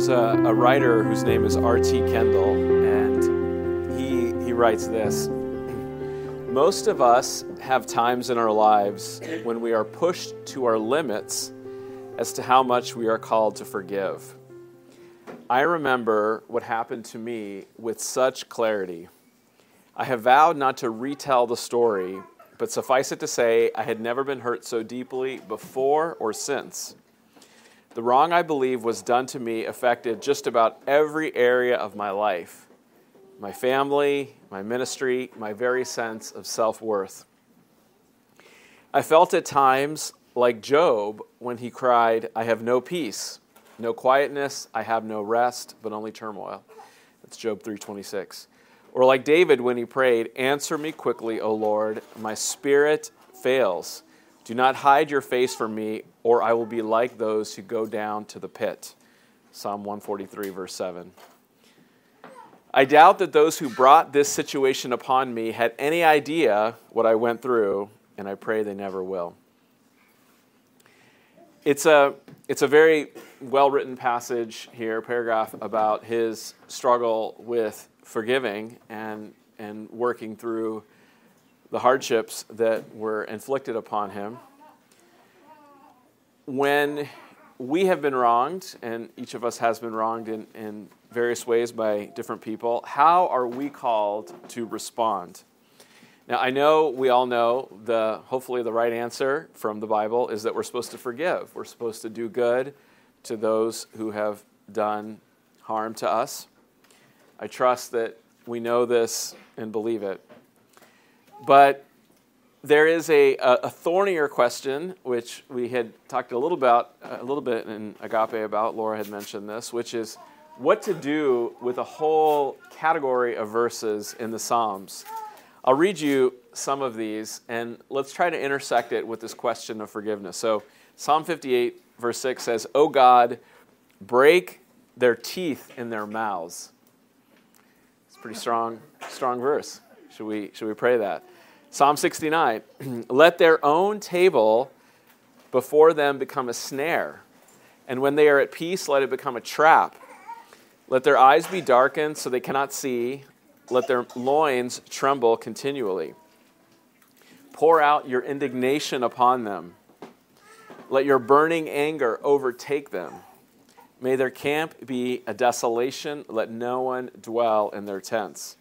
There's a writer whose name is R.T. Kendall, and he writes this. Most of us have times in our lives when we are pushed to our limits as to how much we are called to forgive. I remember what happened to me with such clarity. I have vowed not to retell the story, but suffice it to say, I had never been hurt so deeply before or since. The wrong I believe was done to me affected just about every area of my life. My family, my ministry, my very sense of self-worth. I felt at times like Job when he cried, I have no peace, no quietness, I have no rest, but only turmoil. That's Job 3:26. Or like David when he prayed, answer me quickly, O Lord, my spirit fails. Do not hide your face from me, or I will be like those who go down to the pit. Psalm 143, verse 7. I doubt that those who brought this situation upon me had any idea what I went through, and I pray they never will. It's a very well-written passage here, paragraph, about his struggle with forgiving and working through the hardships that were inflicted upon him. When we have been wronged, and each of us has been wronged in various ways by different people, how are we called to respond? Now, I know we all know hopefully the right answer from the Bible is that we're supposed to forgive. We're supposed to do good to those who have done harm to us. I trust that we know this and believe it. But there is a thornier question, which we had talked a little bit in Agape about. Laura had mentioned this, which is what to do with a whole category of verses in the Psalms. I'll read you some of these, and let's try to intersect it with this question of forgiveness. So Psalm 58, verse 6 says, O God, break their teeth in their mouths. It's a pretty strong verse. Should we pray that? Psalm 69, let their own table before them become a snare, and when they are at peace, let it become a trap. Let their eyes be darkened so they cannot see. Let their loins tremble continually. Pour out your indignation upon them. Let your burning anger overtake them. May their camp be a desolation. Let no one dwell in their tents.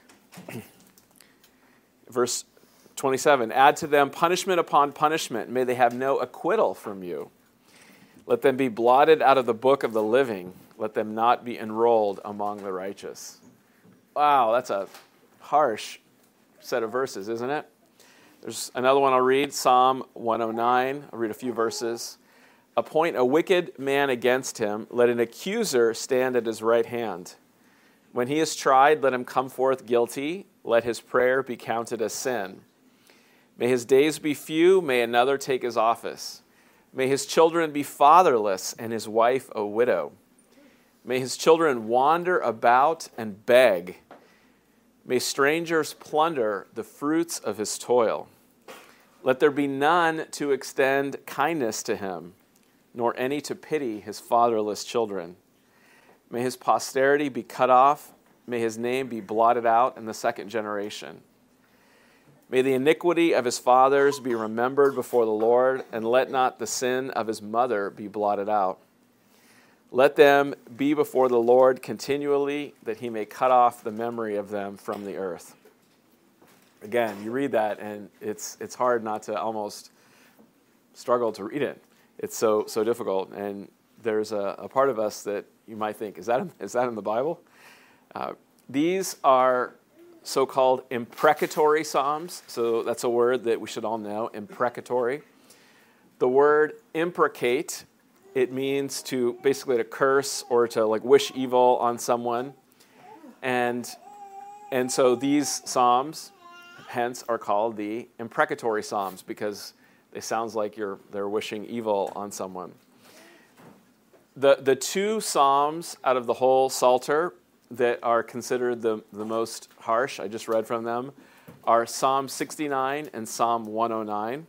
Verse 27, add to them punishment upon punishment. May they have no acquittal from you. Let them be blotted out of the book of the living. Let them not be enrolled among the righteous. Wow, that's a harsh set of verses, isn't it? There's another one I'll read, Psalm 109. I'll read a few verses. Appoint a wicked man against him. Let an accuser stand at his right hand. When he is tried, let him come forth guilty. Let his prayer be counted as sin. May his days be few. May another take his office. May his children be fatherless and his wife a widow. May his children wander about and beg. May strangers plunder the fruits of his toil. Let there be none to extend kindness to him, nor any to pity his fatherless children. May his posterity be cut off. May his name be blotted out in the second generation. May the iniquity of his fathers be remembered before the Lord, and let not the sin of his mother be blotted out. Let them be before the Lord continually, that he may cut off the memory of them from the earth. Again, you read that, and it's hard not to almost struggle to read it. It's so difficult, and there's a part of us that you might think, is that in the Bible? These are so-called imprecatory psalms, so that's a word that we should all know, imprecatory. The word imprecate, it means to basically to curse or to like wish evil on someone. And so these psalms, hence, are called the imprecatory psalms because it sounds like they're wishing evil on someone. The two psalms out of the whole Psalter that are considered the most harsh, I just read from them, are Psalm 69 and Psalm 109.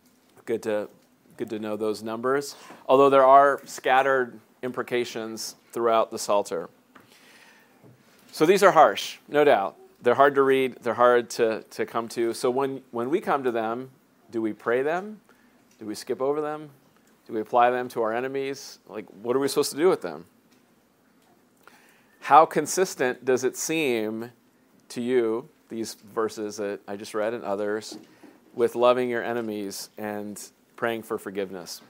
Good to know those numbers. Although there are scattered imprecations throughout the Psalter. So these are harsh, no doubt. They're hard to read. They're hard to come to. So when we come to them, do we pray them? Do we skip over them? Do we apply them to our enemies? Like, what are we supposed to do with them? How consistent does it seem to you, these verses that I just read and others, with loving your enemies and praying for forgiveness?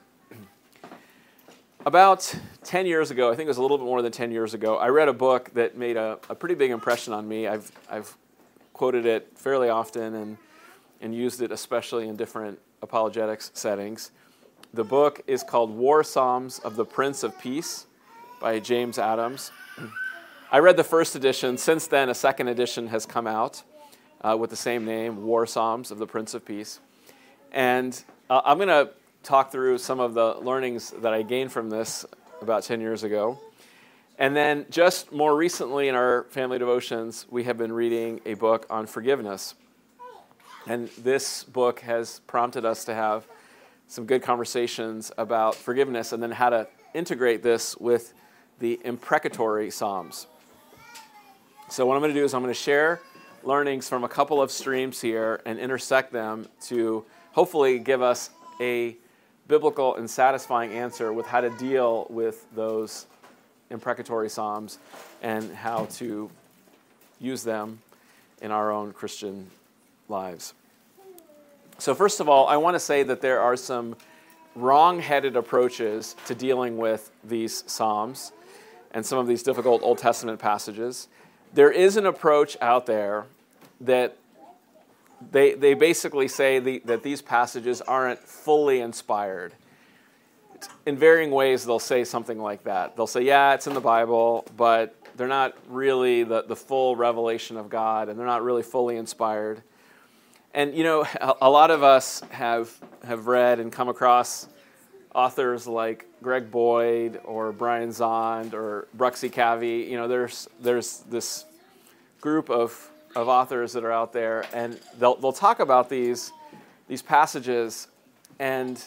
About 10 years ago, I think it was a little bit more than 10 years ago, I read a book that made a pretty big impression on me. I've quoted it fairly often and used it especially in different apologetics settings. The book is called War Psalms of the Prince of Peace by James Adams. I read the first edition. Since then, a second edition has come out with the same name, War Psalms of the Prince of Peace. And I'm going to talk through some of the learnings that I gained from this about 10 years ago. And then just more recently in our family devotions, we have been reading a book on forgiveness. And this book has prompted us to have some good conversations about forgiveness and then how to integrate this with the imprecatory Psalms. So what I'm going to do is I'm going to share learnings from a couple of streams here and intersect them to hopefully give us a biblical and satisfying answer with how to deal with those imprecatory Psalms and how to use them in our own Christian lives. So first of all, I want to say that there are some wrong-headed approaches to dealing with these Psalms and some of these difficult Old Testament passages. There is an approach out there that they basically say that these passages aren't fully inspired. In varying ways, they'll say something like that. They'll say, yeah, it's in the Bible, but they're not really the full revelation of God, and they're not really fully inspired. And, you know, a lot of us have read and come across authors like Greg Boyd or Brian Zond or Bruxy Cavey. You know, there's this group of authors that are out there, and they'll talk about these passages, and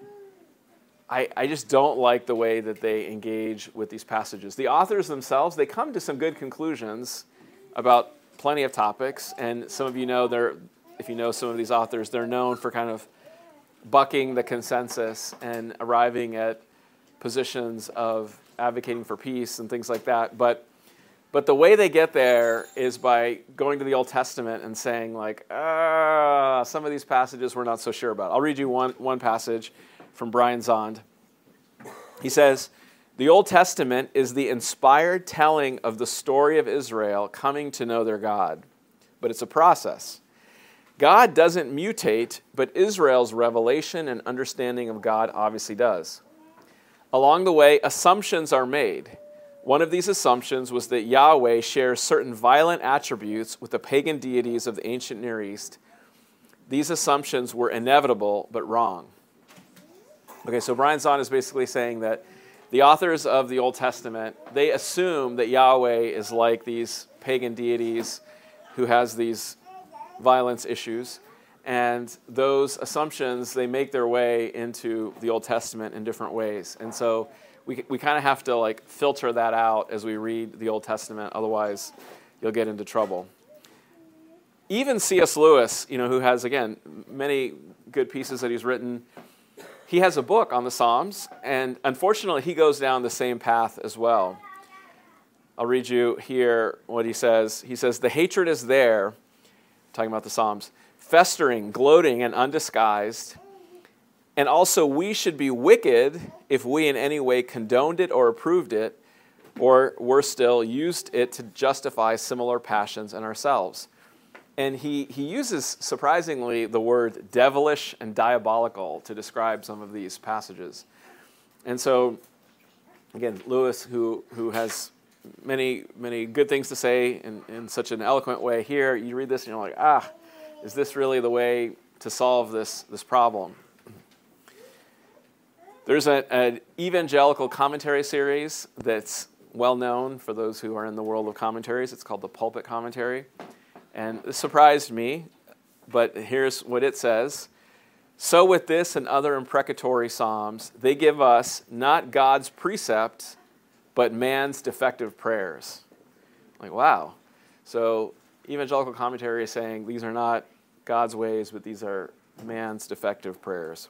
I just don't like the way that they engage with these passages. The authors themselves, they come to some good conclusions about plenty of topics, and some of you know if you know some of these authors, they're known for kind of bucking the consensus and arriving at positions of advocating for peace and things like that. But the way they get there is by going to the Old Testament and saying, like, some of these passages we're not so sure about. I'll read you one passage from Brian Zond. He says, "The Old Testament is the inspired telling of the story of Israel coming to know their God. But it's a process. God doesn't mutate, but Israel's revelation and understanding of God obviously does. Along the way, assumptions are made. One of these assumptions was that Yahweh shares certain violent attributes with the pagan deities of the ancient Near East. These assumptions were inevitable, but wrong." Okay, so Brian Zahn is basically saying that the authors of the Old Testament, they assume that Yahweh is like these pagan deities who has these violence issues, and those assumptions, they make their way into the Old Testament in different ways. And so we kind of have to like filter that out as we read the Old Testament, otherwise you'll get into trouble. Even C.S. Lewis, you know, who has, again, many good pieces that he's written, he has a book on the Psalms, and unfortunately he goes down the same path as well. I'll read you here what he says. He says, "The hatred is there," talking about the Psalms, "festering, gloating, and undisguised. And also we should be wicked if we in any way condoned it or approved it, or worse still, used it to justify similar passions in ourselves." And he uses, surprisingly, the word devilish and diabolical to describe some of these passages. And so, again, Lewis, who has many, many good things to say in such an eloquent way here, you read this and you're like, is this really the way to solve this problem? There's an evangelical commentary series that's well known for those who are in the world of commentaries. It's called the Pulpit Commentary. And it surprised me, but here's what it says. "So with this and other imprecatory psalms, they give us not God's precept, but man's defective prayers. Like, wow. So evangelical commentary is saying these are not God's ways, but these are man's defective prayers.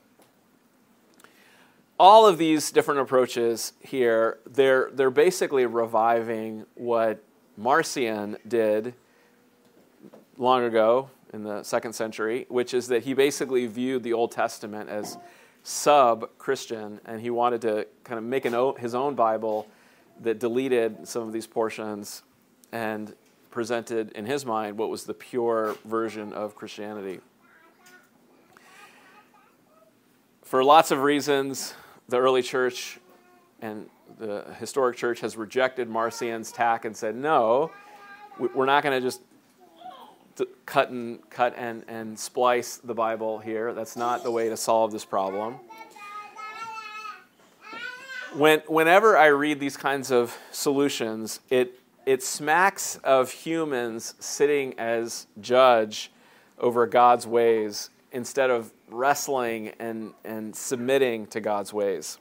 All of these different approaches here, they're basically reviving what Marcion did long ago in the 2nd century, which is that he basically viewed the Old Testament as sub-Christian, and he wanted to kind of make his own Bible that deleted some of these portions and presented in his mind what was the pure version of Christianity. For lots of reasons, the early church and the historic church has rejected Marcion's tack and said, no, we're not going to just cut and splice the Bible here. That's not the way to solve this problem. Whenever I read these kinds of solutions, it smacks of humans sitting as judge over God's ways instead of wrestling and submitting to God's ways.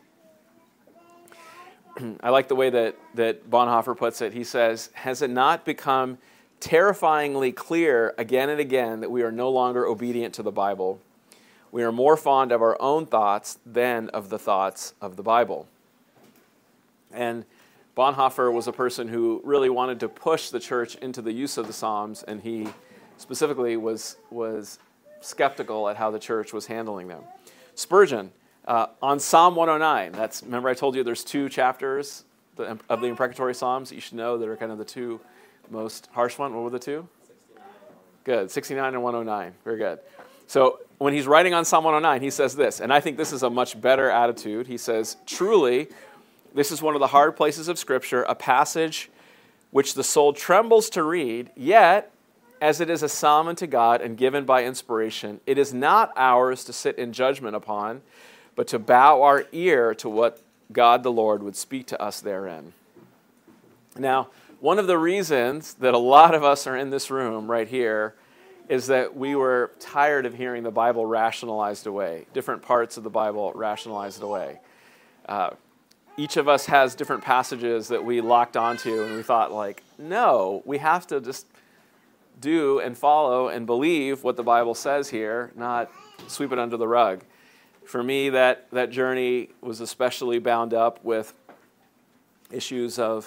I like the way that Bonhoeffer puts it. He says, has it not become terrifyingly clear again and again that we are no longer obedient to the Bible? We are more fond of our own thoughts than of the thoughts of the Bible. And Bonhoeffer was a person who really wanted to push the church into the use of the Psalms, and he specifically was skeptical at how the church was handling them. Spurgeon, on Psalm 109, remember I told you there's 2 chapters of the imprecatory Psalms that you should know that are kind of the 2 most harsh ones. What were the 2? 69. Good, 69 and 109. Very good. So when he's writing on Psalm 109, he says this, and I think this is a much better attitude. He says, truly, this is one of the hard places of Scripture, a passage which the soul trembles to read, yet, as it is a psalm unto God and given by inspiration, it is not ours to sit in judgment upon, but to bow our ear to what God the Lord would speak to us therein. Now, one of the reasons that a lot of us are in this room right here is that we were tired of hearing the Bible rationalized away, different parts of the Bible rationalized away. Each of us has different passages that we locked onto, and we thought, like, no, we have to just do and follow and believe what the Bible says here, not sweep it under the rug. For me, that journey was especially bound up with issues of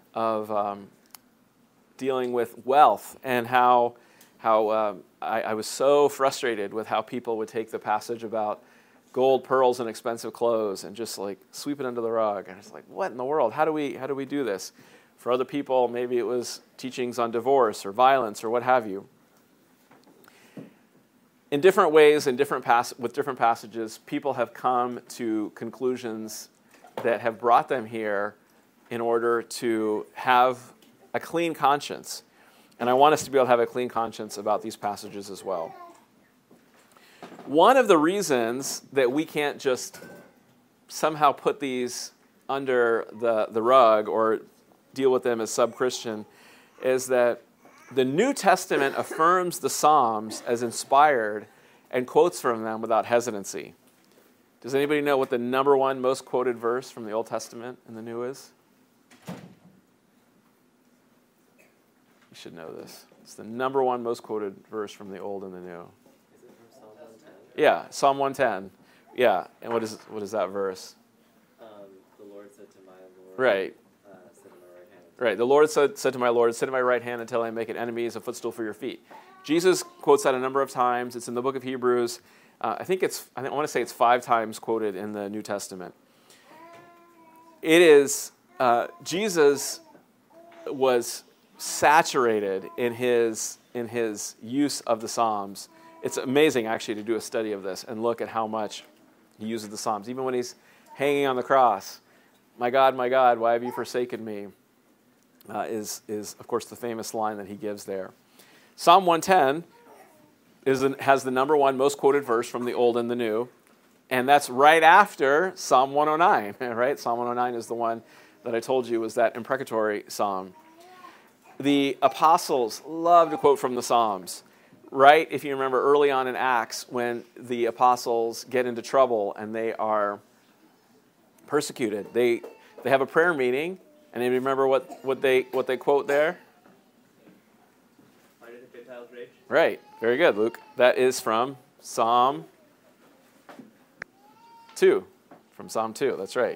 dealing with wealth and how I was so frustrated with how people would take the passage about gold, pearls, and expensive clothes and just like sweep it under the rug. And it's like, what in the world? How do we do this? For other people, maybe it was teachings on divorce or violence or what have you. In different ways, with different passages, people have come to conclusions that have brought them here in order to have a clean conscience. And I want us to be able to have a clean conscience about these passages as well. One of the reasons that we can't just somehow put these under the rug or deal with them as sub-Christian is that the New Testament affirms the Psalms as inspired and quotes from them without hesitancy. Does anybody know what the number 1 most quoted verse from the Old Testament and the New is? You should know this. It's the number 1 most quoted verse from the Old and the New. Is it from Psalm 110? Yeah, Psalm 110. Yeah, and what is that verse? The Lord said to my Lord. Right. Sit on my right hand. Right. The Lord said to my Lord, sit at my right hand until I make an enemy as a footstool for your feet. Jesus quotes that a number of times. It's in the book of Hebrews. I want to say it's 5 times quoted in the New Testament. It is, Jesus was saturated in his use of the Psalms. It's amazing, actually, to do a study of this and look at how much he uses the Psalms. Even when he's hanging on the cross, my God, why have you forsaken me? Is of course, the famous line that he gives there. Psalm 110 has the number 1 most quoted verse from the Old and the New, and that's right after Psalm 109, right? Psalm 109 is the one that I told you was that imprecatory psalm. The apostles love to quote from the Psalms, right? If you remember early on in Acts when the apostles get into trouble and they are persecuted, they have a prayer meeting Anybody remember what they quote there? Why did the Gentiles rage? Right. Very good, Luke. That is from Psalm 2. From Psalm 2, that's right.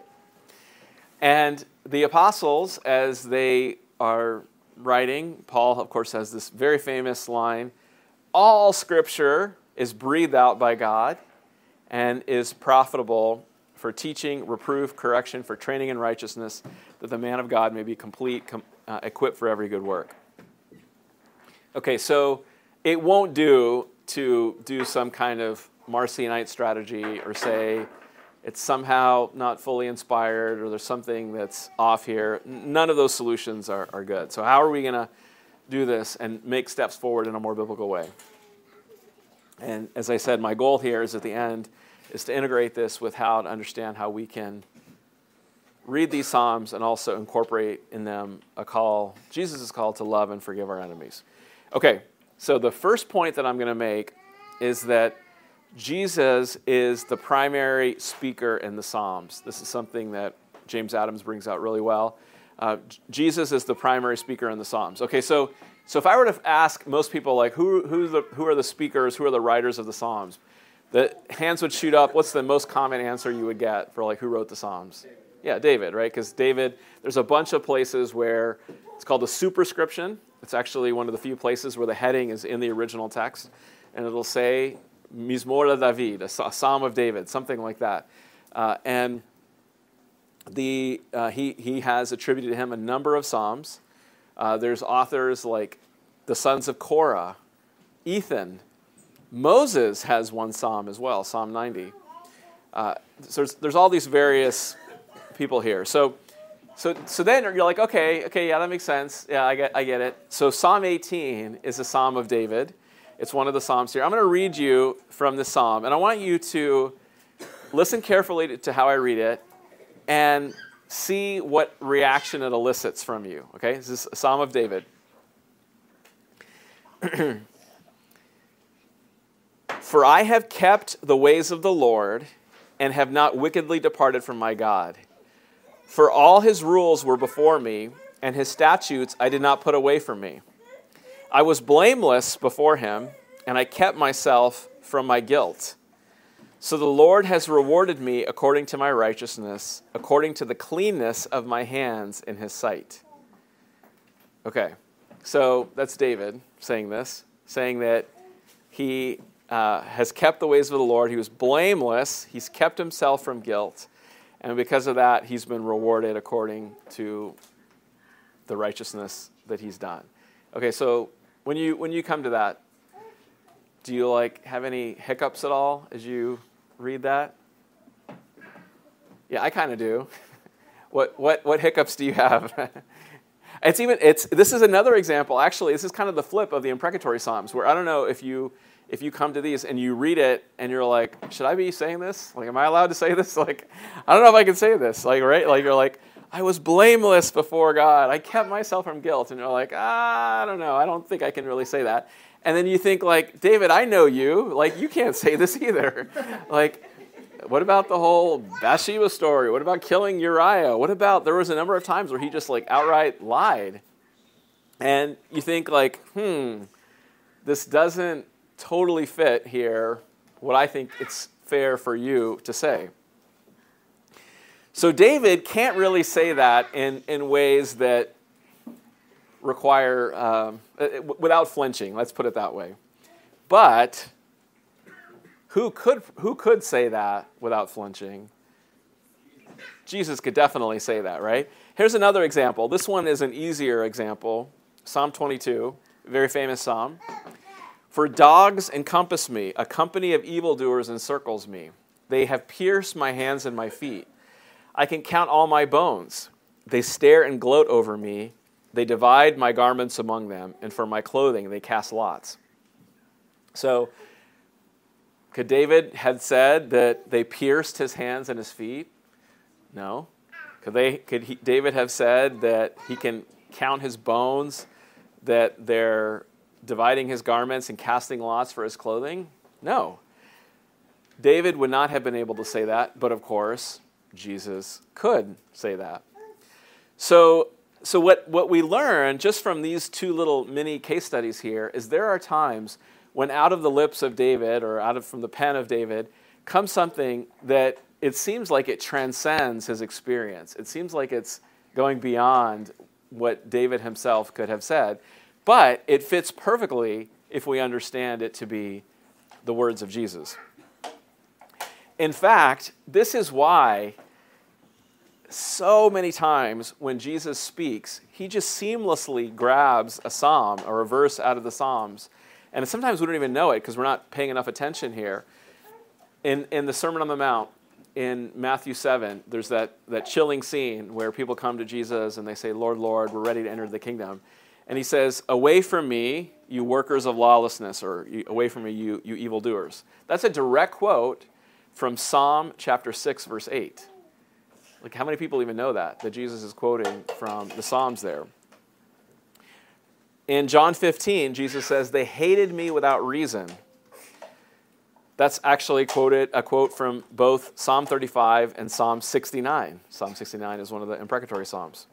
And the apostles, as they are writing, Paul, of course, has this very famous line, all Scripture is breathed out by God and is profitable for teaching, reproof, correction, for training in righteousness, that the man of God may be complete, equipped for every good work. Okay, so it won't do to do some kind of Marcionite strategy or say it's somehow not fully inspired or there's something that's off here. None of those solutions are good. So how are we going to do this and make steps forward in a more biblical way? And as I said, my goal here is at the end is to integrate this with how to understand how we can read these Psalms and also incorporate in them a call, Jesus' call to love and forgive our enemies. Okay, so the first point that I'm going to make is that Jesus is the primary speaker in the Psalms. This is something that James Adams brings out really well. Jesus is the primary speaker in the Psalms. Okay, so if I were to ask most people, like, who are the speakers, who are the writers of the Psalms, the hands would shoot up. What's the most common answer you would get for, like, who wrote the Psalms? Yeah, David, right? Because David, there's a bunch of places where it's called the superscription. It's actually one of the few places where the heading is in the original text, and it'll say Mizmor David, a Psalm of David, something like that. And he has attributed to him a number of Psalms. There's authors like the sons of Korah, Ethan. Moses has one Psalm as well, Psalm 90. So there's all these various people here. So then you're like, okay, yeah, that makes sense. Yeah, I get it. So Psalm 18 is a Psalm of David. It's one of the Psalms here. I'm going to read you from this Psalm, and I want you to listen carefully to how I read it and see what reaction it elicits from you. Okay, this is a Psalm of David. For I have kept the ways of the Lord and have not wickedly departed from my God. For all his rules were before me, and his statutes I did not put away from me. I was blameless before him, and I kept myself from my guilt. So the Lord has rewarded me according to my righteousness, according to the cleanness of my hands in his sight. Okay, so that's David saying this, saying that he has kept the ways of the Lord. He was blameless. He's kept himself from guilt. And because of that, he's been rewarded according to the righteousness that he's done. Okay, so when you come to that, do you have any hiccups at all as you read that? Yeah, I kind of do. What hiccups do you have? This is another example. Actually, this is kind of the flip of the imprecatory Psalms, where I don't know if you come to these and you read it and you're like, should I be saying this? Am I allowed to say this? I don't know if I can say this. Right? You're like, I was blameless before God. I kept myself from guilt. And you're like, I don't know. I don't think I can really say that. And then you think, David, I know you. You can't say this either. What about the whole Bathsheba story? What about killing Uriah? What about, there was a number of times where he just outright lied. And you think this doesn't totally fit here what I think it's fair for you to say. So David can't really say that in ways that require, without flinching, let's put it that way. But who could say that without flinching? Jesus could definitely say that, right? Here's another example. This one is an easier example. Psalm 22, a very famous psalm. For dogs encompass me, a company of evildoers encircles me. They have pierced my hands and my feet. I can count all my bones. They stare and gloat over me. They divide my garments among them, and for my clothing they cast lots. So, could David have said that they pierced his hands and his feet? No. Could David have said that he can count his bones, that they're dividing his garments and casting lots for his clothing? No. David would not have been able to say that, but of course, Jesus could say that. So what we learn just from these two little mini case studies here is there are times when out of the lips of David or from the pen of David comes something that it seems like it transcends his experience. It seems like it's going beyond what David himself could have said, but it fits perfectly if we understand it to be the words of Jesus. In fact, this is why so many times when Jesus speaks, he just seamlessly grabs a psalm or a verse out of the Psalms. And sometimes we don't even know it because we're not paying enough attention here. In the Sermon on the Mount, in Matthew 7, there's that chilling scene where people come to Jesus and they say, Lord, Lord, we're ready to enter the kingdom. And he says, away from me, you workers of lawlessness, or away from me, you evildoers. That's a direct quote from Psalm chapter 6, verse 8. Like, how many people even know that Jesus is quoting from the Psalms there? In John 15, Jesus says, they hated me without reason. That's actually a quote from both Psalm 35 and Psalm 69. Psalm 69 is one of the imprecatory psalms.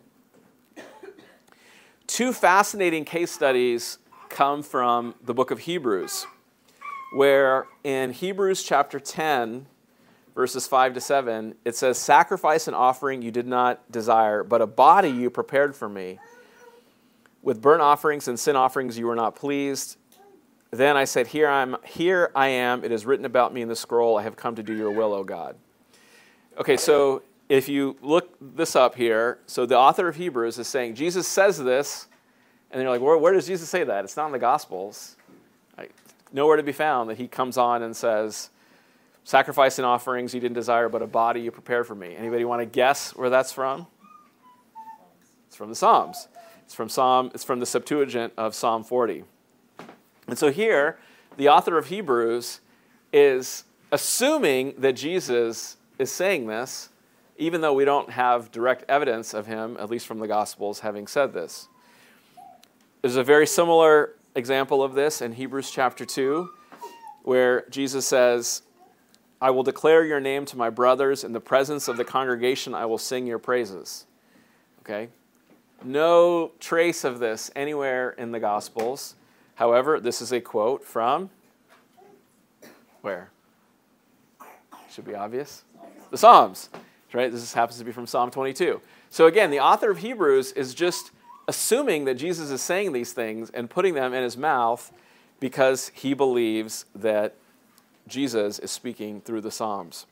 Two fascinating case studies come from the book of Hebrews, where in Hebrews chapter 10, verses 5 to 7, it says, sacrifice and offering you did not desire, but a body you prepared for me. With burnt offerings and sin offerings you were not pleased. Then I said, here I am, it is written about me in the scroll, I have come to do your will, O God. Okay, so if you look this up here, so the author of Hebrews is saying, Jesus says this, and you're like, where does Jesus say that? It's not in the Gospels. Nowhere to be found that he comes on and says, sacrifice and offerings you didn't desire, but a body you prepared for me. Anybody want to guess where that's from? It's from the Psalms. It's from the Septuagint of Psalm 40. And so here, the author of Hebrews is assuming that Jesus is saying this, even though we don't have direct evidence of him, at least from the Gospels, having said this. There's a very similar example of this in Hebrews chapter 2, where Jesus says, I will declare your name to my brothers. In the presence of the congregation, I will sing your praises. Okay? No trace of this anywhere in the Gospels. However, this is a quote from where? Should be obvious. The Psalms. Right? This happens to be from Psalm 22. So again, the author of Hebrews is just assuming that Jesus is saying these things and putting them in his mouth because he believes that Jesus is speaking through the Psalms.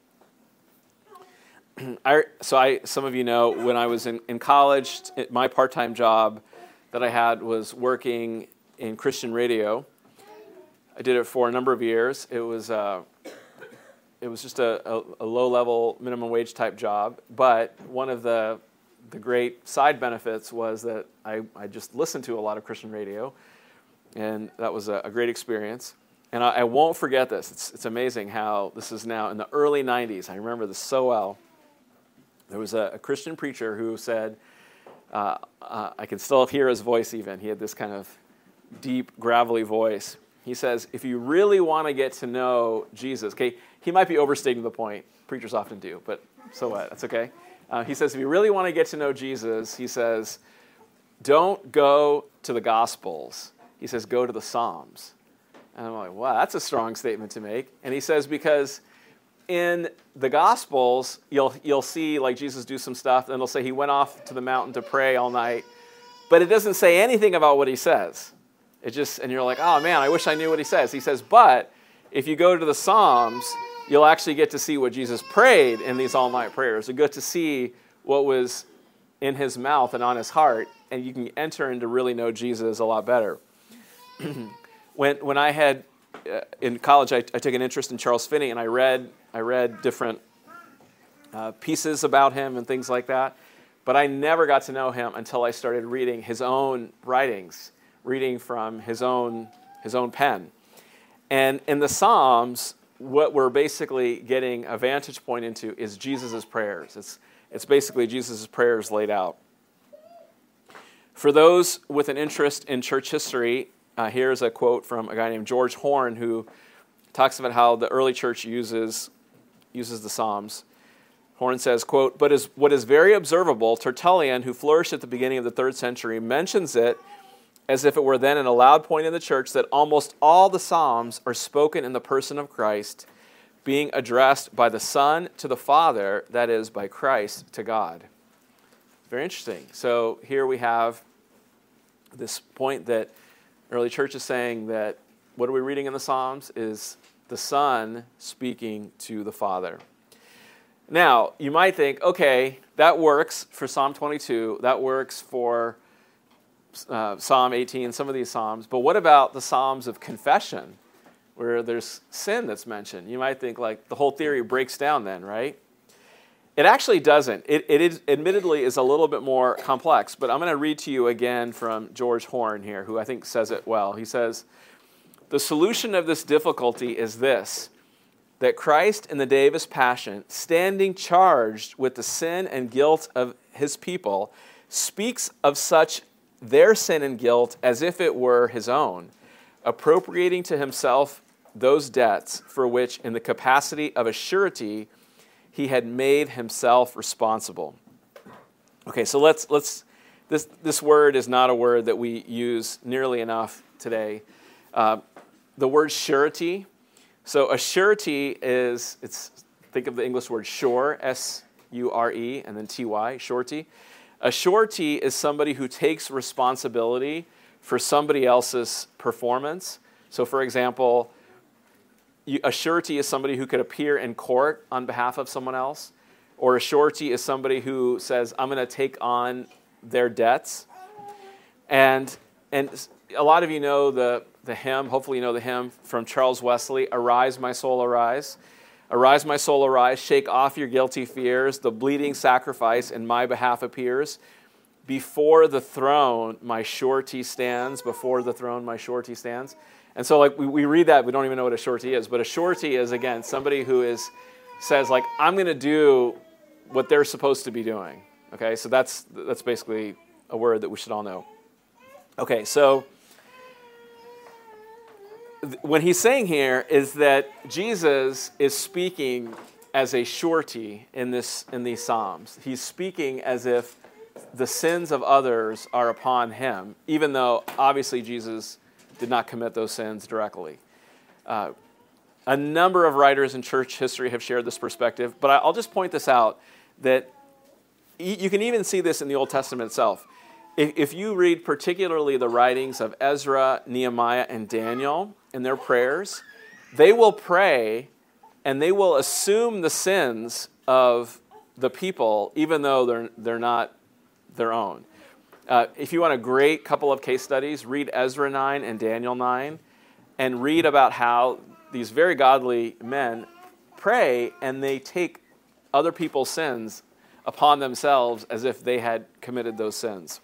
Some of you know, when I was in college, my part-time job that I had was working in Christian radio. I did it for a number of years. It was just a low-level minimum wage type job, but one of the great side benefits was that I just listened to a lot of Christian radio, and that was a great experience. And I won't forget this. It's amazing how this is now in the early 90s. I remember this so well. There was a Christian preacher who said, I can still hear his voice even. He had this kind of deep, gravelly voice. He says, if you really want to get to know Jesus, okay, he might be overstating the point. Preachers often do, but so what? That's okay. He says, if you really want to get to know Jesus, he says, don't go to the Gospels. He says, go to the Psalms. And I'm like, wow, that's a strong statement to make. And he says, because in the Gospels, you'll see like Jesus do some stuff, and it'll say he went off to the mountain to pray all night, but it doesn't say anything about what he says. And you're like, oh man, I wish I knew what he says. He says, but if you go to the Psalms, you'll actually get to see what Jesus prayed in these all-night prayers. You get to see what was in his mouth and on his heart, and you can enter into really know Jesus a lot better. When I had in college, I took an interest in Charles Finney, and I read different pieces about him and things like that. But I never got to know him until I started reading his own writings, reading from his own pen. And in the Psalms, what we're basically getting a vantage point into is Jesus' prayers. It's basically Jesus' prayers laid out. For those with an interest in church history, here's a quote from a guy named George Horne, who talks about how the early church uses the Psalms. Horn says, quote, "But what is very observable, Tertullian, who flourished at the beginning of the 3rd century, mentions it as if it were then an allowed point in the church that almost all the Psalms are spoken in the person of Christ, being addressed by the Son to the Father, that is, by Christ to God." Very interesting. So here we have this point that early church is saying that what are we reading in the Psalms is the Son speaking to the Father. Now, you might think, okay, that works for Psalm 22, that works for Psalm 18, some of these Psalms, but what about the Psalms of confession, where there's sin that's mentioned? You might think, like, the whole theory breaks down then, right? It actually doesn't. It admittedly is a little bit more complex, but I'm going to read to you again from George Horn here, who I think says it well. He says, "The solution of this difficulty is this, that Christ in the day of his passion, standing charged with the sin and guilt of his people, speaks of such their sin and guilt as if it were his own, appropriating to himself those debts for which in the capacity of a surety he had made himself responsible." Okay, so this word is not a word that we use nearly enough today. The word surety. So a surety think of the English word sure, S-U-R-E, and then T-Y, surety. A surety is somebody who takes responsibility for somebody else's performance. So for example, a surety is somebody who could appear in court on behalf of someone else, or a surety is somebody who says, I'm going to take on their debts. And a lot of you know the hymn, hopefully you know the hymn from Charles Wesley, "Arise, my soul, arise. Arise, my soul, arise. Shake off your guilty fears. The bleeding sacrifice in my behalf appears. Before the throne, my surety stands. Before the throne, my surety stands." And so like we read that, we don't even know what a surety is. But a surety is, again, somebody who says, like, I'm going to do what they're supposed to be doing. Okay, so that's basically a word that we should all know. Okay, so what he's saying here is that Jesus is speaking as a surety in these Psalms. He's speaking as if the sins of others are upon him, even though obviously Jesus did not commit those sins directly. A number of writers in church history have shared this perspective, but I'll just point this out, that you can even see this in the Old Testament itself. If you read particularly the writings of Ezra, Nehemiah, and Daniel in their prayers, they will pray and they will assume the sins of the people, even though they're not their own. If you want a great couple of case studies, read Ezra 9 and Daniel 9, and read about how these very godly men pray and they take other people's sins upon themselves as if they had committed those sins.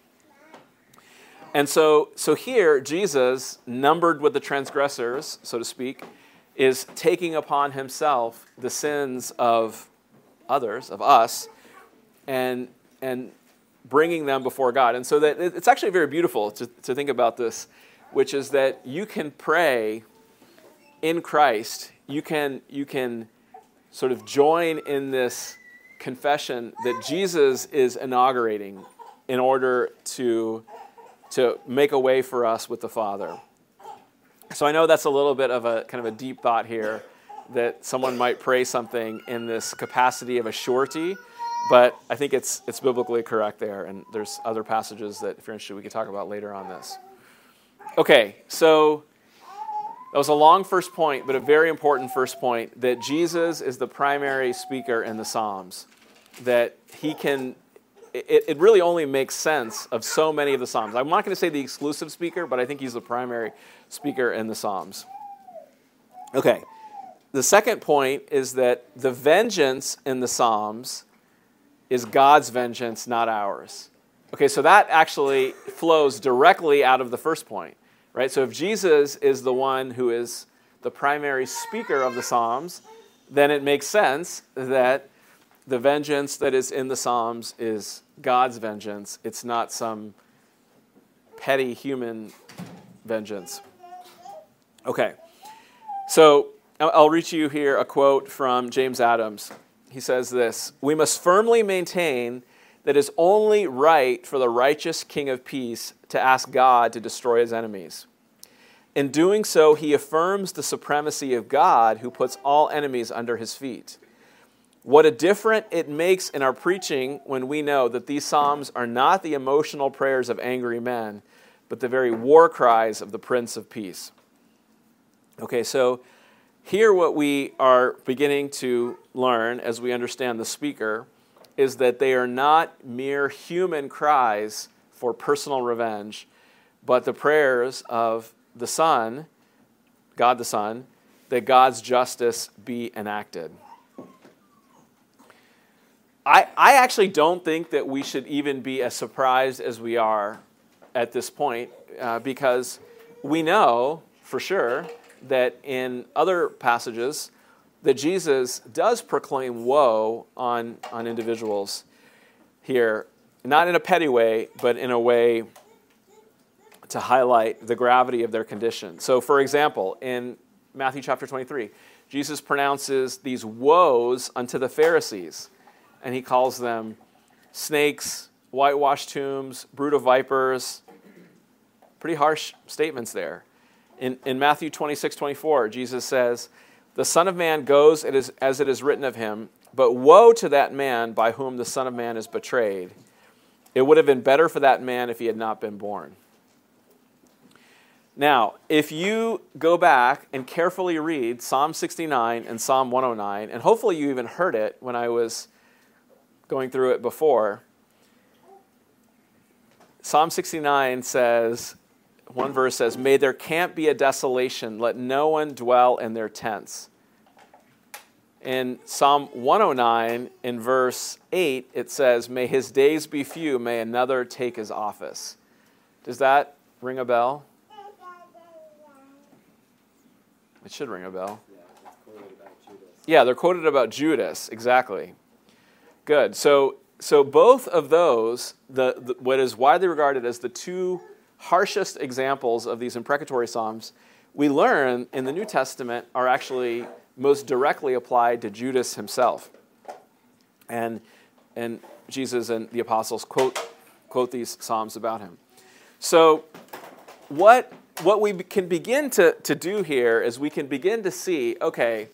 And so here, Jesus, numbered with the transgressors, so to speak, is taking upon himself the sins of others, of us, and bringing them before God. And so that it's actually very beautiful to think about this, which is that you can pray in Christ. You can sort of join in this confession that Jesus is inaugurating in order to make a way for us with the Father. So I know that's a little bit of a kind of a deep thought here, that someone might pray something in this capacity of a surety, but I think it's biblically correct there, and there's other passages that, if you're interested, we could talk about later on this. Okay, so that was a long first point, but a very important first point, that Jesus is the primary speaker in the Psalms, that he can... It really only makes sense of so many of the Psalms. I'm not going to say the exclusive speaker, but I think he's the primary speaker in the Psalms. Okay. The second point is that the vengeance in the Psalms is God's vengeance, not ours. Okay, so that actually flows directly out of the first point, right? So if Jesus is the one who is the primary speaker of the Psalms, then it makes sense that the vengeance that is in the Psalms is God's vengeance. It's not some petty human vengeance. Okay, so I'll read you here a quote from James Adams. he says this, "We must firmly maintain that it is only right for the righteous King of peace to ask God to destroy his enemies. In doing so, he affirms the supremacy of God who puts all enemies under his feet. What a difference it makes in our preaching when we know that these psalms are not the emotional prayers of angry men, but the very war cries of the Prince of Peace." Okay, so here what we are beginning to learn as we understand the speaker is that they are not mere human cries for personal revenge, but the prayers of the Son, God the Son, that God's justice be enacted. I actually don't think that we should even be as surprised as we are at this point, because we know for sure that in other passages that Jesus does proclaim woe on individuals here, not in a petty way, but in a way to highlight the gravity of their condition. So, for example, in Matthew chapter 23, Jesus pronounces these woes unto the Pharisees, and he calls them snakes, whitewashed tombs, brood of vipers. Pretty harsh statements there. In Matthew 26:24, Jesus says, "The Son of Man goes as it is written of him, but woe to that man by whom the Son of Man is betrayed. It would have been better for that man if he had not been born." Now, if you go back and carefully read Psalm 69 and Psalm 109, and hopefully you even heard it when I was going through it before, Psalm 69 says, one verse says, "May their camp be a desolation, let no one dwell in their tents." In Psalm 109, in verse 8, it says, "May his days be few, may another take his office." Does that ring a bell? It should ring a bell. Yeah, it's quoted about Judas. Yeah, they're quoted about Judas, exactly. Good. So both of those, the what is widely regarded as the two harshest examples of these imprecatory psalms, we learn in the New Testament are actually most directly applied to Judas himself. And Jesus and the apostles quote these psalms about him. So what we can begin to do here is we can begin to see, okay,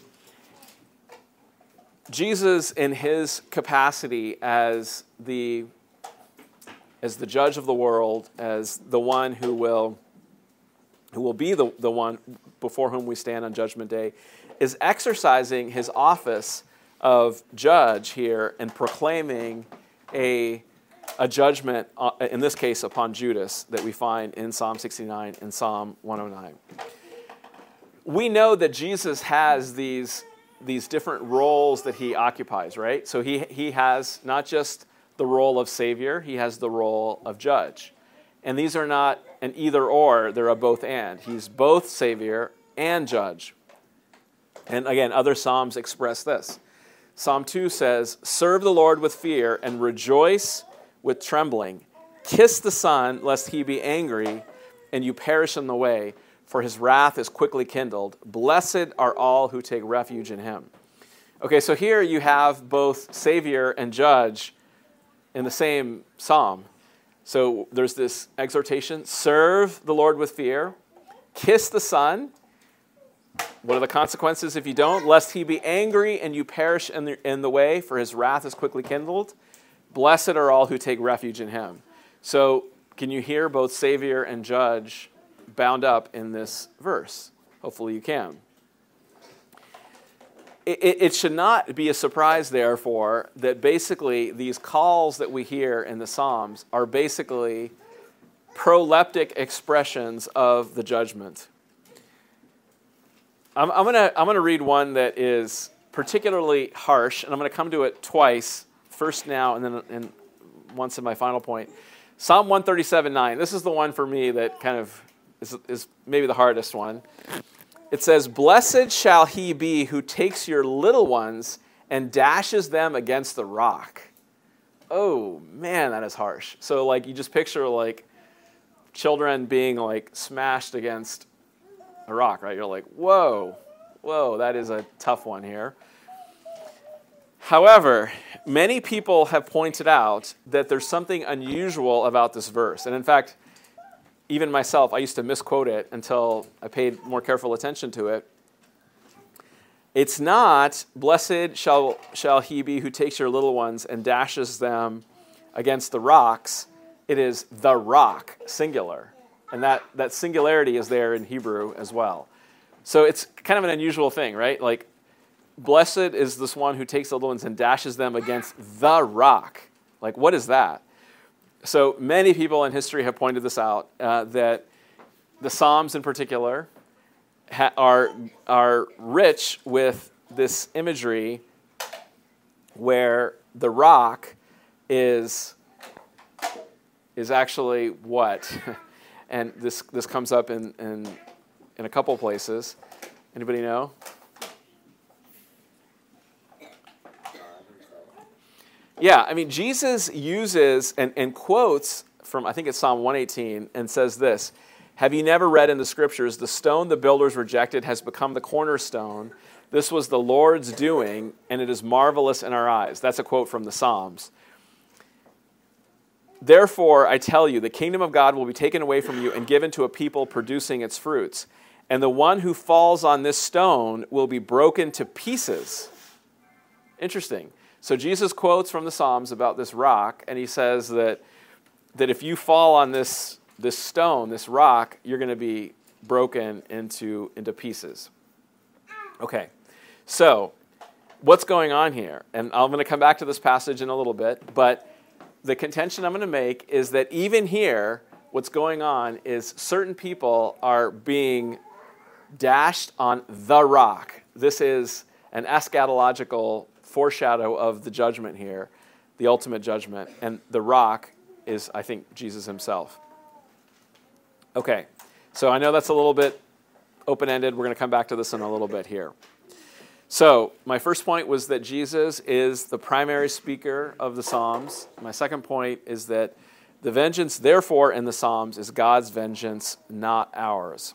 Jesus in his capacity as the judge of the world, as the one who will be the one before whom we stand on Judgment Day, is exercising his office of judge here and proclaiming a judgment, in this case upon Judas, that we find in Psalm 69 and Psalm 109. We know that Jesus has these different roles that he occupies, right? So he has not just the role of Savior, he has the role of judge. And these are not an either or, they're a both and. He's both Savior and judge. And again, other Psalms express this. Psalm 2 says, "Serve the Lord with fear and rejoice with trembling. Kiss the Son, lest he be angry and you perish in the way, for his wrath is quickly kindled. Blessed are all who take refuge in him." Okay, so here you have both Savior and judge in the same psalm. So there's this exhortation, serve the Lord with fear, kiss the Son. What are the consequences if you don't? Lest he be angry and you perish in the way, for his wrath is quickly kindled. Blessed are all who take refuge in him. So can you hear both Savior and judge bound up in this verse? Hopefully you can. It should not be a surprise, therefore, that basically these calls that we hear in the Psalms are basically proleptic expressions of the judgment. I'm gonna read one that is particularly harsh, and I'm going to come to it twice, first now and then once in my final point. Psalm 137:9. This is the one for me that kind of is maybe the hardest one. It says, "Blessed shall he be who takes your little ones and dashes them against the rock." Oh, man, that is harsh. So, like, you just picture, like, children being, like, smashed against a rock, right? You're like, whoa, that is a tough one here. However, many people have pointed out that there's something unusual about this verse. And in fact, even myself, I used to misquote it until I paid more careful attention to it. It's not, blessed shall he be who takes your little ones and dashes them against the rocks. It is the rock, singular. And that singularity is there in Hebrew as well. So it's kind of an unusual thing, right? Like, blessed is this one who takes the little ones and dashes them against the rock. Like, what is that? So many people in history have pointed this out, that the Psalms in particular are rich with this imagery where the rock is actually what? And this comes up in a couple places. Anybody know? Yeah, I mean, Jesus uses and quotes from, I think it's Psalm 118, and says this, have you never read in the scriptures, the stone the builders rejected has become the cornerstone. This was the Lord's doing, and it is marvelous in our eyes. That's a quote from the Psalms. Therefore, I tell you, the kingdom of God will be taken away from you and given to a people producing its fruits. And the one who falls on this stone will be broken to pieces. Interesting. So Jesus quotes from the Psalms about this rock, and he says that if you fall on this stone, this rock, you're going to be broken into pieces. Okay, so what's going on here? And I'm going to come back to this passage in a little bit, but the contention I'm going to make is that even here, what's going on is certain people are being dashed on the rock. This is an eschatological foreshadow of the judgment here, the ultimate judgment, and the rock is, I think, Jesus himself. Okay, so I know that's a little bit open-ended. We're going to come back to this in a little bit here. So my first point was that Jesus is the primary speaker of the Psalms. My second point is that the vengeance, therefore, in the Psalms is God's vengeance, not ours.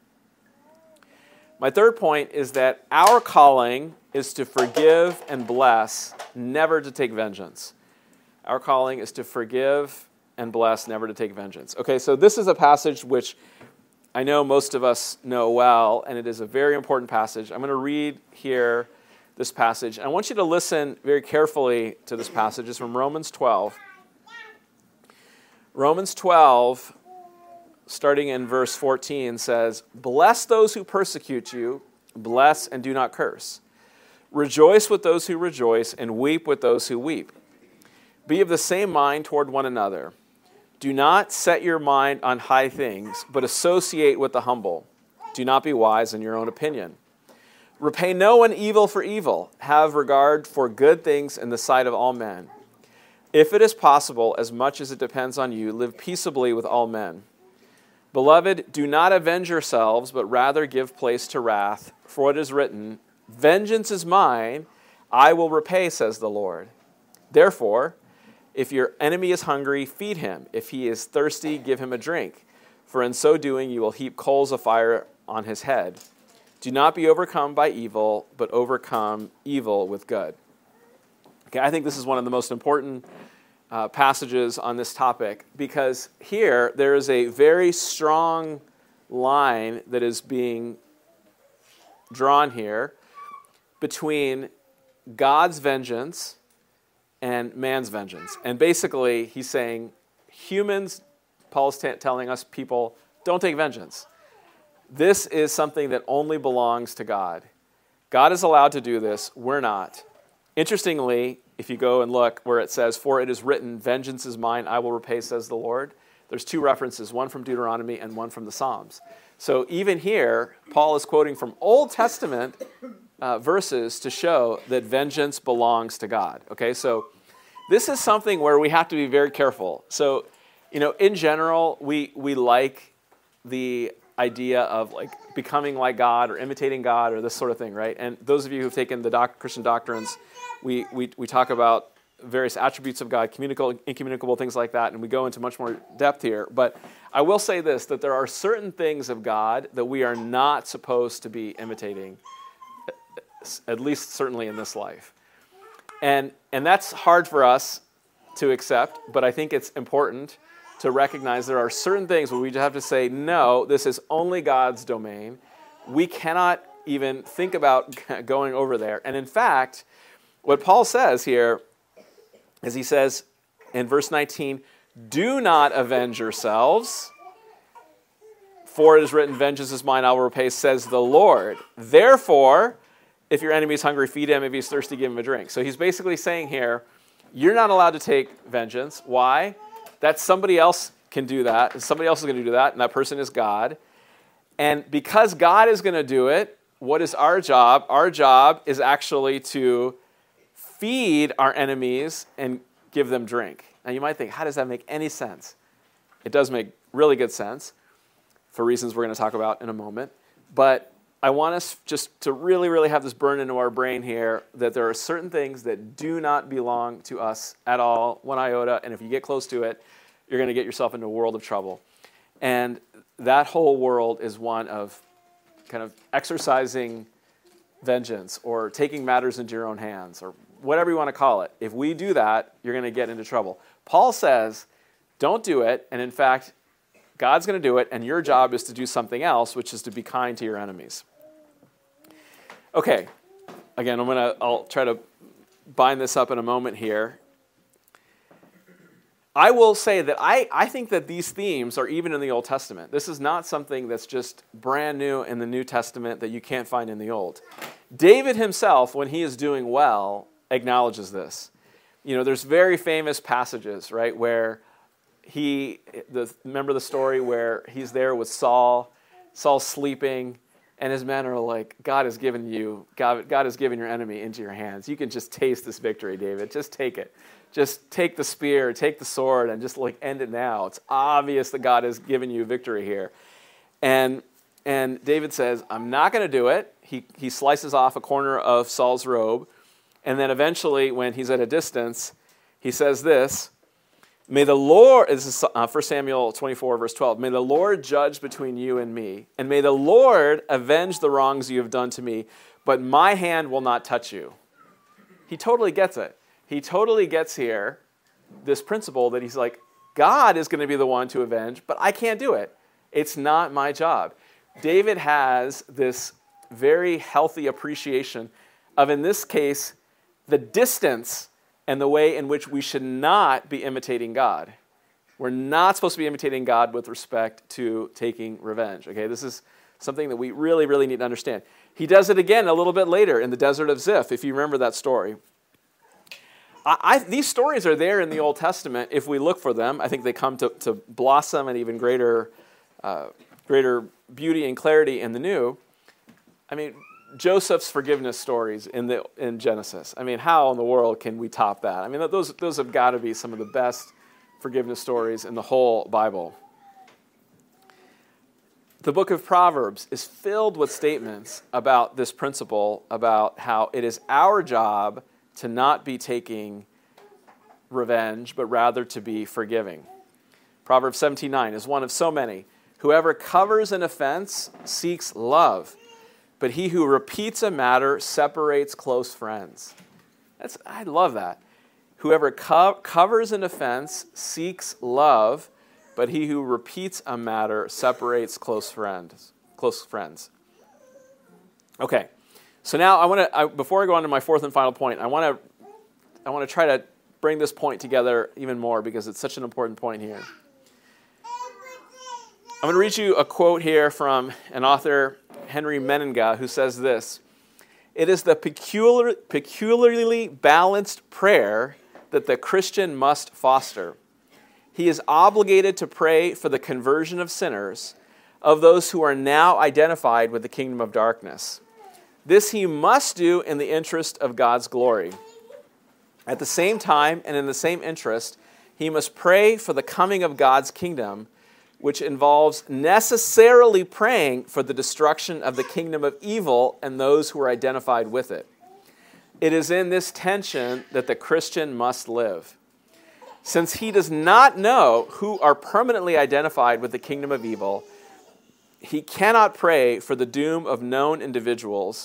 My third point is that our calling is to forgive and bless, never to take vengeance. Our calling is to forgive and bless, never to take vengeance. Okay, so this is a passage which I know most of us know well, and it is a very important passage. I'm going to read here this passage. I want you to listen very carefully to this passage. It's from Romans 12. Romans 12, starting in verse 14, says, bless those who persecute you, bless and do not curse. Rejoice with those who rejoice, and weep with those who weep. Be of the same mind toward one another. Do not set your mind on high things, but associate with the humble. Do not be wise in your own opinion. Repay no one evil for evil. Have regard for good things in the sight of all men. If it is possible, as much as it depends on you, live peaceably with all men. Beloved, do not avenge yourselves, but rather give place to wrath. For what is written, vengeance is mine, I will repay, says the Lord. Therefore, if your enemy is hungry, feed him. If he is thirsty, give him a drink. For in so doing, you will heap coals of fire on his head. Do not be overcome by evil, but overcome evil with good. Okay, I think this is one of the most important passages on this topic, because here there is a very strong line that is being drawn here between God's vengeance and man's vengeance. And basically, he's saying, humans, Paul's telling us, people, don't take vengeance. This is something that only belongs to God. God is allowed to do this. We're not. Interestingly, if you go and look where it says, for it is written, vengeance is mine, I will repay, says the Lord, there's two references, one from Deuteronomy and one from the Psalms. So even here, Paul is quoting from Old Testament verses to show that vengeance belongs to God. Okay, so this is something where we have to be very careful. So, in general, we like the idea of like becoming like God or imitating God or this sort of thing, right? And those of you who've taken the Christian doctrines, we talk about various attributes of God, communicable, incommunicable, things like that, and we go into much more depth here. But I will say this, that there are certain things of God that we are not supposed to be imitating, at least certainly in this life. And that's hard for us to accept, but I think it's important to recognize there are certain things where we have to say, no, this is only God's domain. We cannot even think about going over there. And in fact, what Paul says here is he says in verse 19, do not avenge yourselves, for it is written, vengeance is mine, I will repay, says the Lord. Therefore, if your enemy is hungry, feed him. If he's thirsty, give him a drink. So he's basically saying here, you're not allowed to take vengeance. Why? That somebody else can do that, and somebody else is going to do that, and that person is God. And because God is going to do it, what is our job? Our job is actually to feed our enemies and give them drink. Now you might think, how does that make any sense? It does make really good sense for reasons we're going to talk about in a moment. But I want us just to really, really have this burn into our brain here that there are certain things that do not belong to us at all, one iota, and if you get close to it, you're going to get yourself into a world of trouble. And that whole world is one of kind of exercising vengeance or taking matters into your own hands or whatever you want to call it. If we do that, you're going to get into trouble. Paul says, don't do it, and in fact, God's going to do it, and your job is to do something else, which is to be kind to your enemies. Okay, again, I'll try to bind this up in a moment here. I will say that I think that these themes are even in the Old Testament. This is not something that's just brand new in the New Testament that you can't find in the Old. David himself, when he is doing well, acknowledges this. You know, there's very famous passages, right, where remember the story where he's there with Saul's sleeping, and his men are like, God has given your enemy into your hands. You can just taste this victory, David. Just take it. Just take the spear, take the sword, and just end it now. It's obvious that God has given you victory here. And David says, I'm not going to do it. He slices off a corner of Saul's robe, and then eventually, when he's at a distance, he says this, may the Lord, this is 1 Samuel 24, verse 12, may the Lord judge between you and me, and may the Lord avenge the wrongs you have done to me, but my hand will not touch you. He totally gets it. He totally gets here this principle that he's like, God is going to be the one to avenge, but I can't do it. It's not my job. David has this very healthy appreciation of, in this case, the distance and the way in which we should not be imitating God. We're not supposed to be imitating God with respect to taking revenge. Okay, this is something that we really, really need to understand. He does it again a little bit later in the desert of Ziph, if you remember that story. These stories are there in the Old Testament if we look for them. I think they come to blossom and even greater beauty and clarity in the New. I mean, Joseph's forgiveness stories in Genesis. I mean, how in the world can we top that? I mean, those have got to be some of the best forgiveness stories in the whole Bible. The book of Proverbs is filled with statements about this principle, about how it is our job to not be taking revenge, but rather to be forgiving. Proverbs 17:9 is one of so many. Whoever covers an offense seeks love, but he who repeats a matter separates close friends. I love that. Whoever covers an offense seeks love, but he who repeats a matter separates close friends. Okay, so now before I go on to my fourth and final point, I want to try to bring this point together even more because it's such an important point here. I'm going to read you a quote here from an author, Henry Menenga, who says this: "It is the peculiarly balanced prayer that the Christian must foster. He is obligated to pray for the conversion of sinners, of those who are now identified with the kingdom of darkness. This he must do in the interest of God's glory. At the same time and in the same interest, he must pray for the coming of God's kingdom, which involves necessarily praying for the destruction of the kingdom of evil and those who are identified with it. It is in this tension that the Christian must live. Since he does not know who are permanently identified with the kingdom of evil, he cannot pray for the doom of known individuals,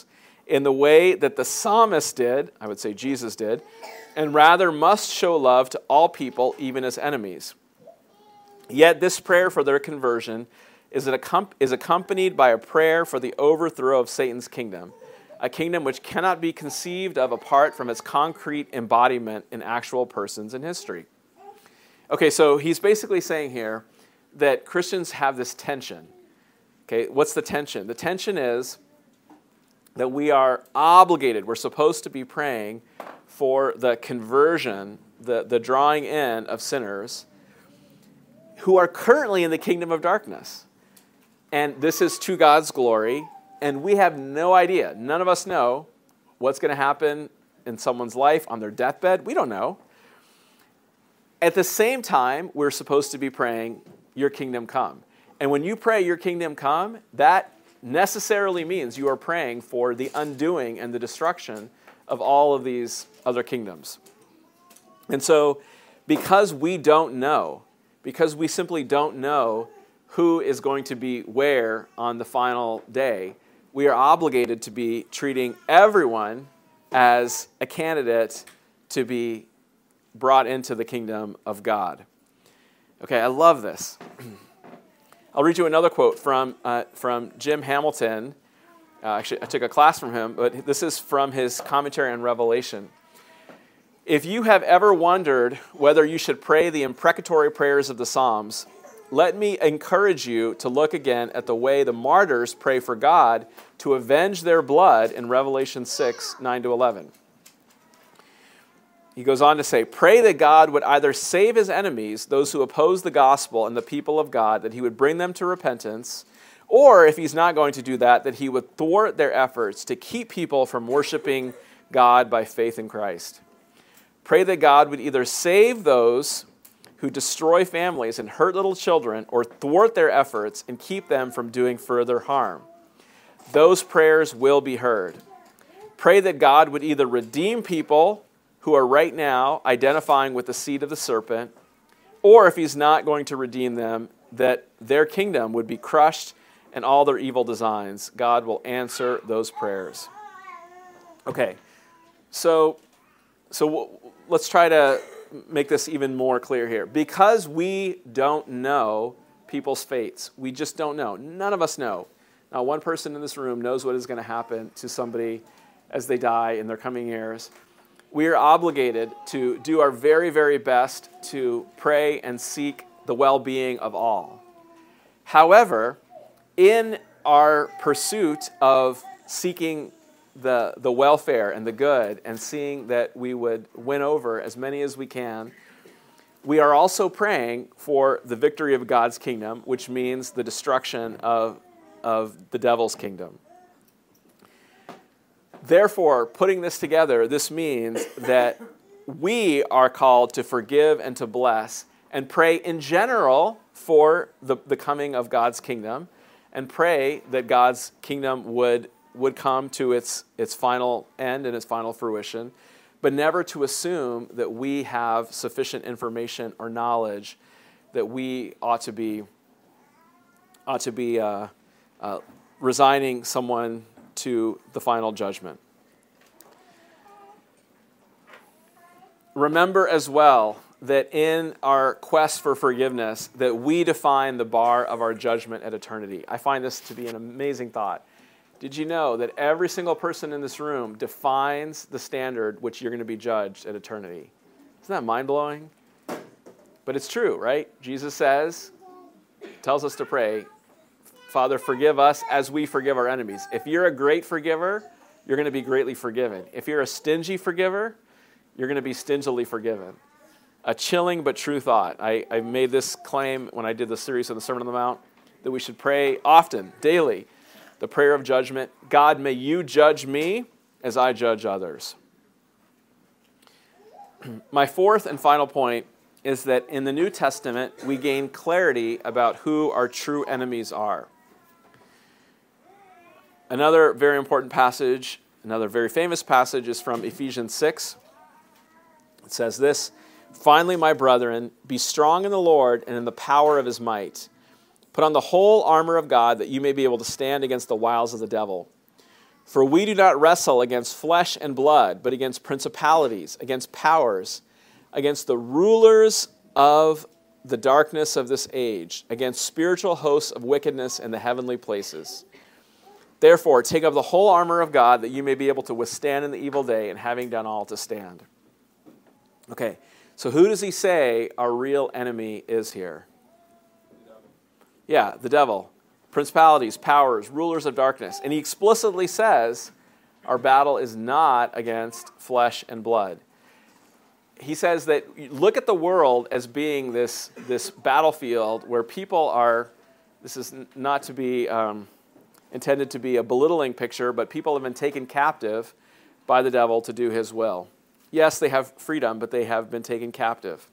in the way that the psalmist did, I would say Jesus did, and rather must show love to all people, even as enemies. Yet this prayer for their conversion is accompanied by a prayer for the overthrow of Satan's kingdom, a kingdom which cannot be conceived of apart from its concrete embodiment in actual persons in history. Okay, so he's basically saying here that Christians have this tension. Okay, what's the tension? The tension is that we are obligated, we're supposed to be praying for the conversion, the drawing in of sinners who are currently in the kingdom of darkness. And this is to God's glory, and we have no idea. None of us know what's going to happen in someone's life on their deathbed. We don't know. At the same time, we're supposed to be praying, your kingdom come. And when you pray, your kingdom come, that necessarily means you are praying for the undoing and the destruction of all of these other kingdoms. And so, because we don't know, because we simply don't know who is going to be where on the final day, we are obligated to be treating everyone as a candidate to be brought into the kingdom of God. Okay, I love this. I'll read you another quote from Jim Hamilton. Actually, I took a class from him, but this is from his commentary on Revelation. If you have ever wondered whether you should pray the imprecatory prayers of the Psalms, let me encourage you to look again at the way the martyrs pray for God to avenge their blood in Revelation 6, 9-11. He goes on to say, pray that God would either save his enemies, those who oppose the gospel and the people of God, that he would bring them to repentance, or if he's not going to do that, that he would thwart their efforts to keep people from worshiping God by faith in Christ. Pray that God would either save those who destroy families and hurt little children, or thwart their efforts and keep them from doing further harm. Those prayers will be heard. Pray that God would either redeem people who are right now identifying with the seed of the serpent, or if he's not going to redeem them, that their kingdom would be crushed and all their evil designs. God will answer those prayers. Okay, so let's try to make this even more clear here. Because we don't know people's fates, we just don't know. None of us know. Not one person in this room knows what is going to happen to somebody as they die in their coming years. We are obligated to do our very, very best to pray and seek the well-being of all. However, in our pursuit of seeking the welfare and the good and seeing that we would win over as many as we can, we are also praying for the victory of God's kingdom, which means the destruction of the devil's kingdom. Therefore, putting this together, this means that we are called to forgive and to bless and pray in general for the coming of God's kingdom and pray that God's kingdom would come to its final end and its final fruition, but never to assume that we have sufficient information or knowledge that we ought to be resigning someone to the final judgment. Remember as well that in our quest for forgiveness, that we define the bar of our judgment at eternity. I find this to be an amazing thought. Did you know that every single person in this room defines the standard which you're going to be judged at eternity? Isn't that mind-blowing? But it's true, right? Jesus tells us to pray, Father, forgive us as we forgive our enemies. If you're a great forgiver, you're going to be greatly forgiven. If you're a stingy forgiver, you're going to be stingily forgiven. A chilling but true thought. I made this claim when I did the series on the Sermon on the Mount, that we should pray often, daily, the prayer of judgment. God, may you judge me as I judge others. My fourth and final point is that in the New Testament, we gain clarity about who our true enemies are. Another very important passage, another very famous passage is from Ephesians 6. It says this, finally, my brethren, be strong in the Lord and in the power of his might. Put on the whole armor of God that you may be able to stand against the wiles of the devil. For we do not wrestle against flesh and blood, but against principalities, against powers, against the rulers of the darkness of this age, against spiritual hosts of wickedness in the heavenly places. Therefore, take up the whole armor of God, that you may be able to withstand in the evil day, and having done all, to stand. Okay, so who does he say our real enemy is here? Yeah, the devil. Principalities, powers, rulers of darkness. And he explicitly says our battle is not against flesh and blood. He says that look at the world as being this battlefield where people are, this is not to be intended to be a belittling picture, but people have been taken captive by the devil to do his will. Yes, they have freedom, but they have been taken captive.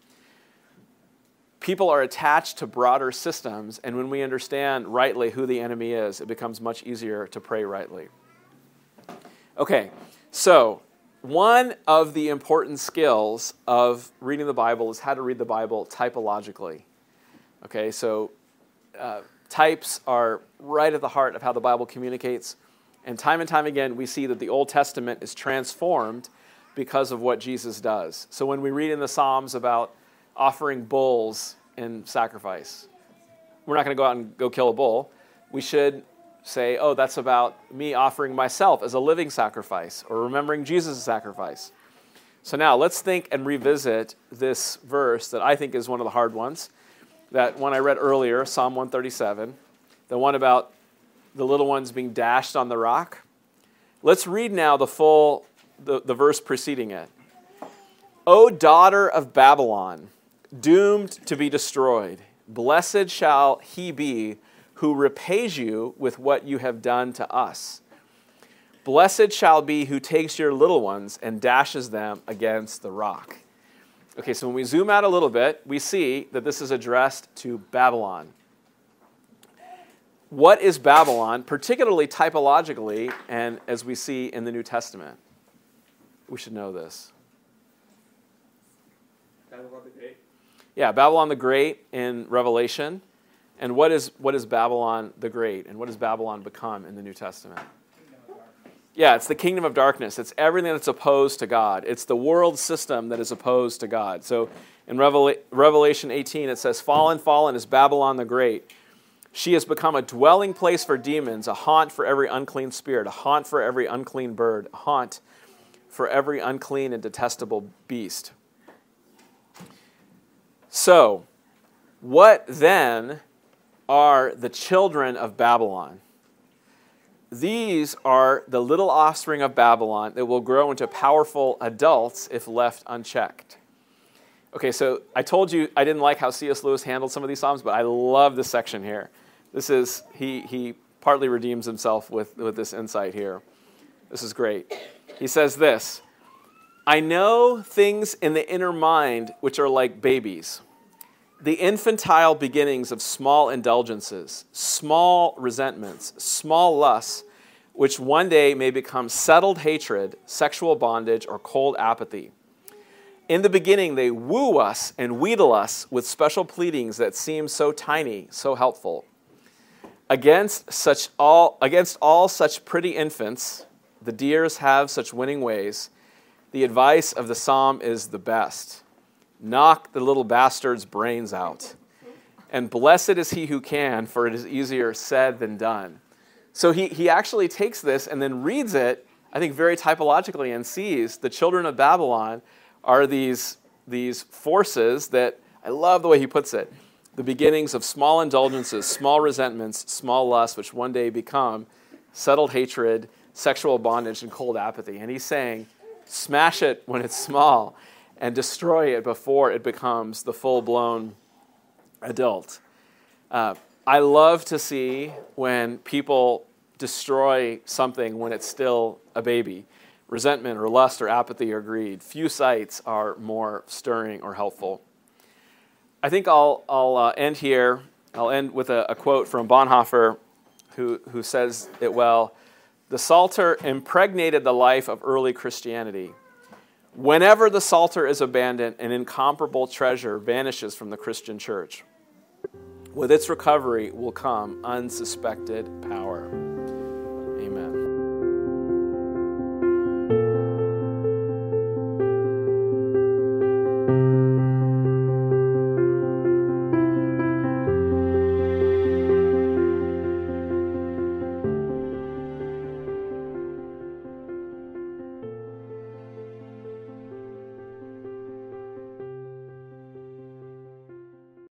People are attached to broader systems, and when we understand rightly who the enemy is, it becomes much easier to pray rightly. Okay, so one of the important skills of reading the Bible is how to read the Bible typologically. Okay, so types are right at the heart of how the Bible communicates, and time again we see that the Old Testament is transformed because of what Jesus does. So when we read in the Psalms about offering bulls in sacrifice, we're not going to go out and go kill a bull. We should say, oh, that's about me offering myself as a living sacrifice, or remembering Jesus' sacrifice. So now let's think and revisit this verse that I think is one of the hard ones. That one I read earlier, Psalm 137, the one about the little ones being dashed on the rock. Let's read now the verse preceding it. O daughter of Babylon, doomed to be destroyed, blessed shall he be who repays you with what you have done to us. Blessed shall be who takes your little ones and dashes them against the rock. Okay, so when we zoom out a little bit, we see that this is addressed to Babylon. What is Babylon, particularly typologically, and as we see in the New Testament? We should know this. Babylon the Great. Yeah, Babylon the Great in Revelation. And what is Babylon the Great? And what does Babylon become in the New Testament? Yeah, it's the kingdom of darkness. It's everything that's opposed to God. It's the world system that is opposed to God. So in Revelation 18, it says, Fallen, fallen is Babylon the Great. She has become a dwelling place for demons, a haunt for every unclean spirit, a haunt for every unclean bird, a haunt for every unclean and detestable beast. So, what then are the children of Babylon? These are the little offspring of Babylon that will grow into powerful adults if left unchecked. Okay, so I told you I didn't like how C.S. Lewis handled some of these Psalms, but I love this section here. This is, he partly redeems himself with this insight here. This is great. He says this, I know things in the inner mind which are like babies, the infantile beginnings of small indulgences, small resentments, small lusts, which one day may become settled hatred, sexual bondage, or cold apathy. In the beginning, they woo us and wheedle us with special pleadings that seem so tiny, so helpful. Against all such pretty infants, the dears have such winning ways. The advice of the psalm is the best. Knock the little bastard's brains out. And blessed is he who can, for it is easier said than done. So he actually takes this and then reads it, I think very typologically, and sees the children of Babylon are these forces that, I love the way he puts it, the beginnings of small indulgences, small resentments, small lusts, which one day become settled hatred, sexual bondage, and cold apathy. And he's saying, smash it when it's small and destroy it before it becomes the full-blown adult. I love to see when people destroy something when it's still a baby. Resentment or lust or apathy or greed. Few sights are more stirring or helpful. I think I'll end here. I'll end with a quote from Bonhoeffer who says it well. The Psalter impregnated the life of early Christianity. Whenever the Psalter is abandoned, an incomparable treasure vanishes from the Christian church. With its recovery will come unsuspected power. Amen.